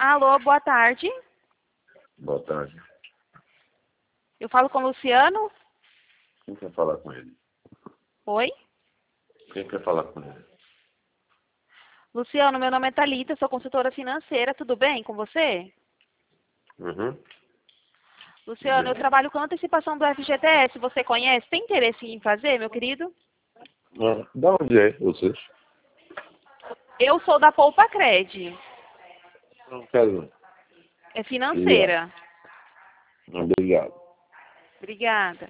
Alô, boa tarde. Boa tarde. Eu falo com o Luciano. Quem quer falar com ele? Oi? Quem quer falar com ele? Luciano, meu nome é Thalita, sou consultora financeira. Tudo bem com você? Uhum. Luciano, eu trabalho com antecipação do FGTS. Você conhece? Tem interesse em fazer, meu querido? Da onde é vocês? Eu sou da Poupa Cred. Não quero não. É financeira. Obrigado. Obrigada.